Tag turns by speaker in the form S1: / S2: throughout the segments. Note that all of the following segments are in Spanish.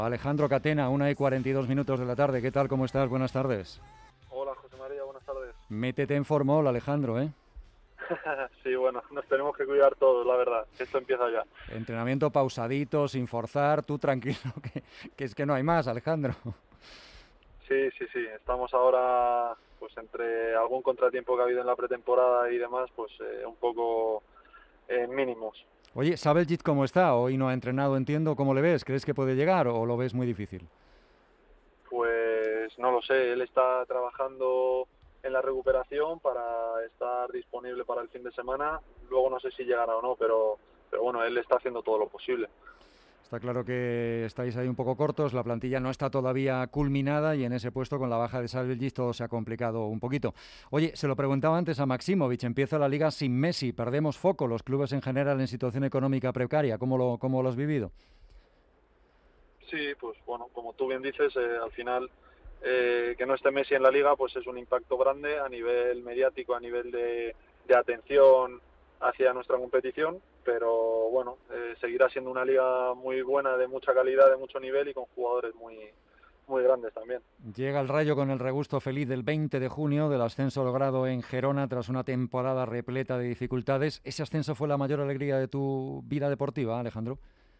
S1: Alejandro Catena, 1:42 de la tarde. ¿Qué tal? ¿Cómo estás? Buenas tardes.
S2: Hola José María, buenas tardes.
S1: Métete en formol, Alejandro, ¿eh?
S2: Sí, bueno, nos tenemos que cuidar todos, la verdad. Esto empieza ya.
S1: Entrenamiento pausadito, sin forzar, tú tranquilo, que es que no hay más, Alejandro.
S2: Sí, sí, sí. Estamos ahora, pues entre algún contratiempo que ha habido en la pretemporada y demás, pues un poco mínimos.
S1: Oye, ¿Sabeljit cómo está? Hoy no ha entrenado, entiendo. ¿Cómo le ves? ¿Crees que puede llegar o lo ves muy difícil?
S2: Pues no lo sé, él está trabajando en la recuperación para estar disponible para el fin de semana. Luego no sé si llegará o no, pero bueno, él está haciendo todo lo posible.
S1: Está claro que estáis ahí un poco cortos, la plantilla no está todavía culminada y en ese puesto con la baja de Sabeljit todo se ha complicado un poquito. Oye, se lo preguntaba antes a Maximovic, empieza la liga sin Messi, perdemos foco, los clubes en general en situación económica precaria, ¿cómo lo has vivido?
S2: Sí, pues bueno, como tú bien dices, al final que no esté Messi en la liga pues es un impacto grande a nivel mediático, a nivel de atención hacia nuestra competición, pero bueno, seguirá siendo una liga muy buena, de mucha calidad, de mucho nivel y con jugadores muy grandes también.
S1: Llega el Rayo con el regusto feliz del 20 de junio del ascenso logrado en Gerona tras una temporada repleta de dificultades. ¿Ese ascenso fue la mayor alegría de tu vida deportiva, Alejandro?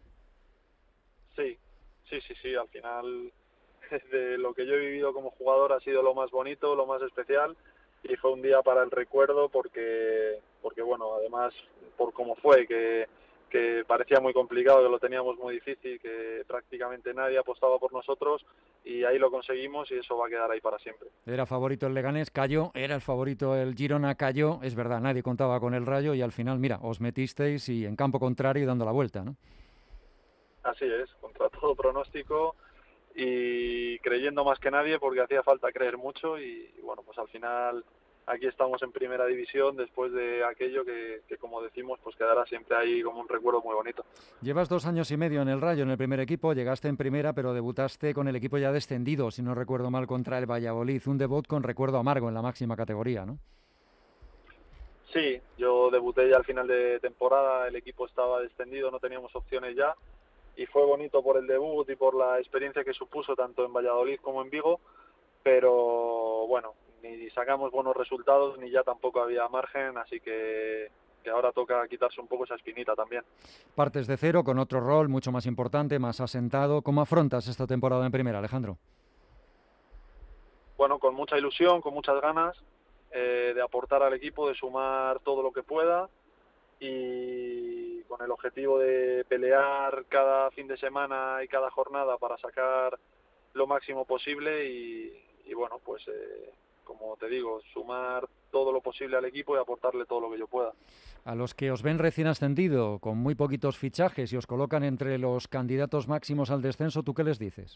S2: Sí, sí, sí, sí, al final de lo que yo he vivido como jugador ha sido lo más bonito, lo más especial y fue un día para el recuerdo porque bueno, además por cómo fue, que parecía muy complicado, que lo teníamos muy difícil, que prácticamente nadie apostaba por nosotros y ahí lo conseguimos y eso va a quedar ahí para siempre.
S1: Era favorito el Leganés, cayó, era el favorito el Girona, cayó, es verdad, nadie contaba con el Rayo y al final, mira, os metisteis y en campo contrario y dando la vuelta, ¿no?
S2: Así es, contra todo pronóstico y creyendo más que nadie porque hacía falta creer mucho y bueno, pues al final aquí estamos en primera división después de aquello que como decimos pues quedará siempre ahí como un recuerdo muy bonito.
S1: Llevas 2 años y medio en el Rayo, en el primer equipo, llegaste en primera, pero debutaste con el equipo ya descendido, si no recuerdo mal, contra el Valladolid, un debut con recuerdo amargo en la máxima categoría, ¿no?
S2: Sí, yo debuté ya al final de temporada, el equipo estaba descendido, no teníamos opciones ya y fue bonito por el debut y por la experiencia que supuso tanto en Valladolid como en Vigo, pero bueno, ni sacamos buenos resultados ni ya tampoco había margen, así que ahora toca quitarse un poco esa espinita también.
S1: Partes de cero, con otro rol mucho más importante, más asentado. ¿Cómo afrontas esta temporada en primera, Alejandro?
S2: Bueno, con mucha ilusión, con muchas ganas de aportar al equipo, de sumar todo lo que pueda y con el objetivo de pelear cada fin de semana y cada jornada para sacar lo máximo posible y bueno, pues como te digo, sumar todo lo posible al equipo y aportarle todo lo que yo pueda.
S1: A los que os ven recién ascendido, con muy poquitos fichajes y os colocan entre los candidatos máximos al descenso, ¿tú qué les dices?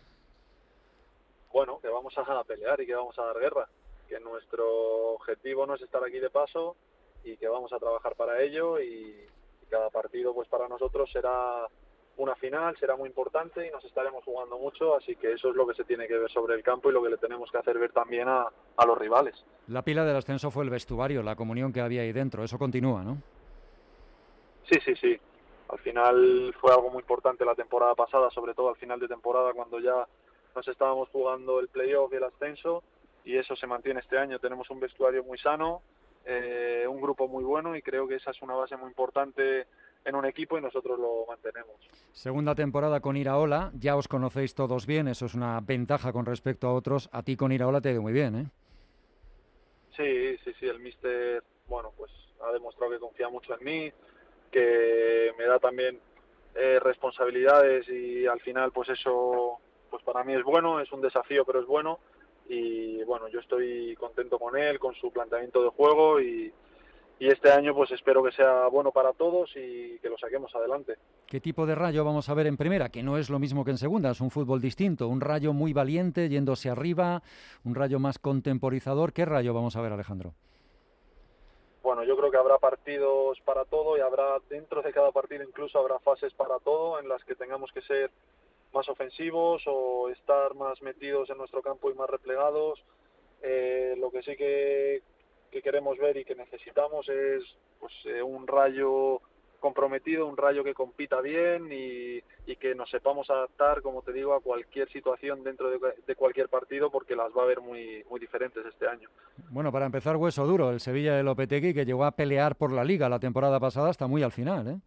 S2: Bueno, que vamos a pelear y que vamos a dar guerra, que nuestro objetivo no es estar aquí de paso y que vamos a trabajar para ello y cada partido pues para nosotros será una final, será muy importante y nos estaremos jugando mucho, así que eso es lo que se tiene que ver sobre el campo y lo que le tenemos que hacer ver también a los rivales.
S1: La pila del ascenso fue el vestuario, la comunión que había ahí dentro, eso continúa, ¿no?
S2: Sí, sí, sí. Al final fue algo muy importante la temporada pasada, sobre todo al final de temporada cuando ya nos estábamos jugando el playoff y el ascenso y eso se mantiene este año. Tenemos un vestuario muy sano, un grupo muy bueno y creo que esa es una base muy importante en un equipo y nosotros lo mantenemos.
S1: Segunda temporada con Iraola, ya os conocéis todos bien, eso es una ventaja con respecto a otros. A ti con Iraola te ha ido muy bien, ¿eh?
S2: Sí, sí, sí, el míster, bueno, pues ha demostrado que confía mucho en mí, que me da también responsabilidades y al final pues eso pues para mí es bueno, es un desafío pero es bueno y bueno, yo estoy contento con él, con su planteamiento de juego y este año pues espero que sea bueno para todos y que lo saquemos adelante.
S1: ¿Qué tipo de Rayo vamos a ver en primera? Que no es lo mismo que en segunda, es un fútbol distinto, un Rayo muy valiente yéndose arriba, un Rayo más contemporizador. ¿Qué Rayo vamos a ver, Alejandro?
S2: Bueno, yo creo que habrá partidos para todo y habrá dentro de cada partido incluso habrá fases para todo en las que tengamos que ser más ofensivos o estar más metidos en nuestro campo y más replegados. Lo que sí que queremos ver y que necesitamos es pues, un Rayo comprometido, un Rayo que compita bien y que nos sepamos adaptar, como te digo, a cualquier situación dentro de cualquier partido, porque las va a haber muy, muy diferentes este año.
S1: Bueno, para empezar, hueso duro, el Sevilla de Lopetegui, que llegó a pelear por la Liga la temporada pasada hasta muy al final, ¿eh?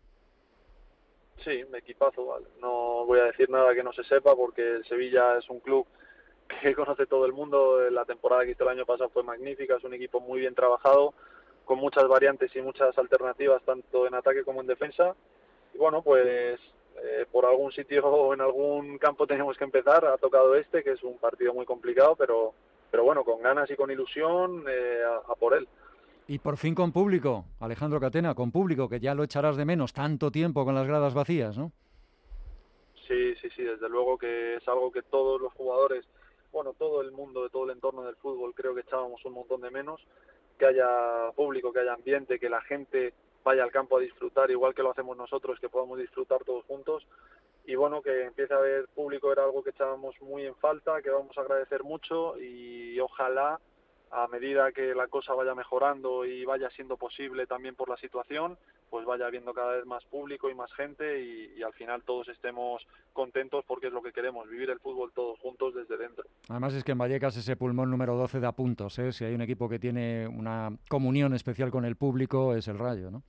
S2: Sí, me equipazo, vale. No voy a decir nada que no se sepa, porque el Sevilla es un club que conoce todo el mundo. La temporada que hizo el año pasado fue magnífica, es un equipo muy bien trabajado, con muchas variantes y muchas alternativas, tanto en ataque como en defensa. Y bueno, pues por algún sitio o en algún campo tenemos que empezar. Ha tocado este, que es un partido muy complicado, pero bueno, con ganas y con ilusión, a por él.
S1: Y por fin con público, Alejandro Catena, con público, que ya lo echarás de menos tanto tiempo con las gradas vacías, ¿no?
S2: Sí, sí, sí, desde luego que es algo que todos los jugadores, bueno, todo el mundo, de todo el entorno del fútbol, creo que echábamos un montón de menos, que haya público, que haya ambiente, que la gente vaya al campo a disfrutar, igual que lo hacemos nosotros, que podamos disfrutar todos juntos. Y bueno, que empiece a haber público era algo que echábamos muy en falta, que vamos a agradecer mucho, y ojalá, a medida que la cosa vaya mejorando y vaya siendo posible también por la situación, pues vaya habiendo cada vez más público y más gente, y al final todos estemos contentos, porque es lo que queremos, vivir el fútbol todos juntos desde dentro.
S1: Además es que en Vallecas ese pulmón número 12 da puntos, ¿eh? Si hay un equipo que tiene una comunión especial con el público es el Rayo, ¿no?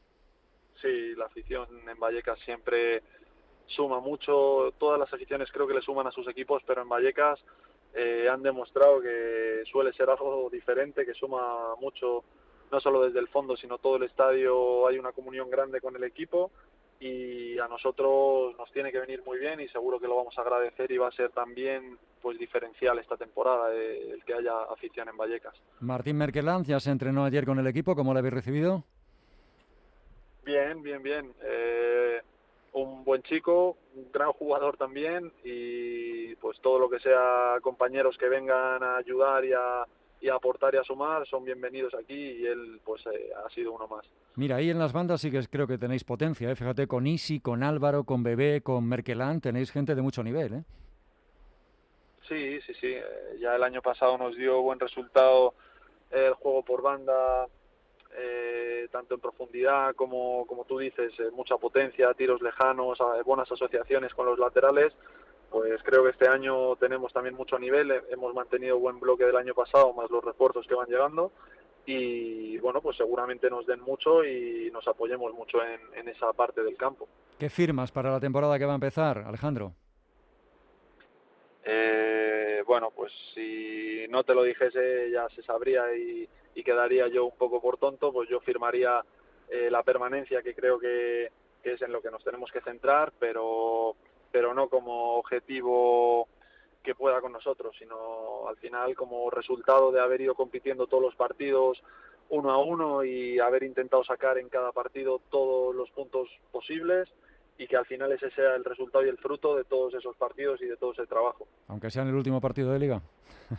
S2: Sí, la afición en Vallecas siempre suma mucho. Todas las aficiones creo que le suman a sus equipos, pero en Vallecas han demostrado que suele ser algo diferente, que suma mucho, no solo desde el fondo, sino todo el estadio. Hay una comunión grande con el equipo, y a nosotros nos tiene que venir muy bien, y seguro que lo vamos a agradecer, y va a ser también pues diferencial esta temporada, el que haya afición en Vallecas.
S1: Martín Merkeland ya se entrenó ayer con el equipo, ¿cómo lo habéis recibido?
S2: Bien, bien, bien. Un buen chico, un gran jugador también, y pues todo lo que sea compañeros que vengan a ayudar y a aportar y a sumar son bienvenidos aquí, y él pues ha sido uno más.
S1: Mira, ahí en las bandas sí que creo que tenéis potencia, ¿eh? Fíjate, con Isi, con Álvaro, con Bebé, con Merkeland, tenéis gente de mucho nivel, ¿eh?
S2: Sí, sí, sí. Ya el año pasado nos dio buen resultado el juego por banda, tanto en profundidad como tú dices, mucha potencia, tiros lejanos, buenas asociaciones con los laterales. Pues creo que este año tenemos también mucho nivel, hemos mantenido buen bloque del año pasado, más los refuerzos que van llegando, y bueno, pues seguramente nos den mucho y nos apoyemos mucho en esa parte del campo.
S1: ¿Qué firmas para la temporada que va a empezar, Alejandro?
S2: Bueno, pues si no te lo dijese ya se sabría, y quedaría yo un poco por tonto. Pues yo firmaría la permanencia, que creo que es en lo que nos tenemos que centrar, pero no como objetivo que pueda con nosotros, sino al final como resultado de haber ido compitiendo todos los partidos 1-1 y haber intentado sacar en cada partido todos los puntos posibles, y que al final ese sea el resultado y el fruto de todos esos partidos y de todo ese trabajo.
S1: Aunque sea en el último partido de Liga.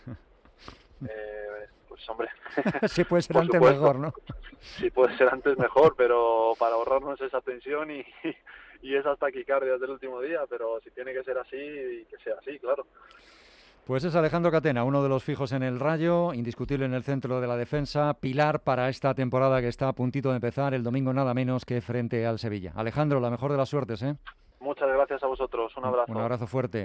S2: Pues hombre,
S1: Sí puede ser
S2: por
S1: antes
S2: supuesto,
S1: mejor, ¿no?
S2: sí puede ser antes mejor, pero para ahorrarnos esa tensión y esas taquicardias del último día, pero si tiene que ser así, que sea así, claro.
S1: Pues es Alejandro Catena, uno de los fijos en el Rayo, indiscutible en el centro de la defensa, pilar para esta temporada que está a puntito de empezar el domingo nada menos que frente al Sevilla. Alejandro, la mejor de las suertes, ¿eh?
S2: Muchas gracias a vosotros, un abrazo.
S1: Un abrazo fuerte.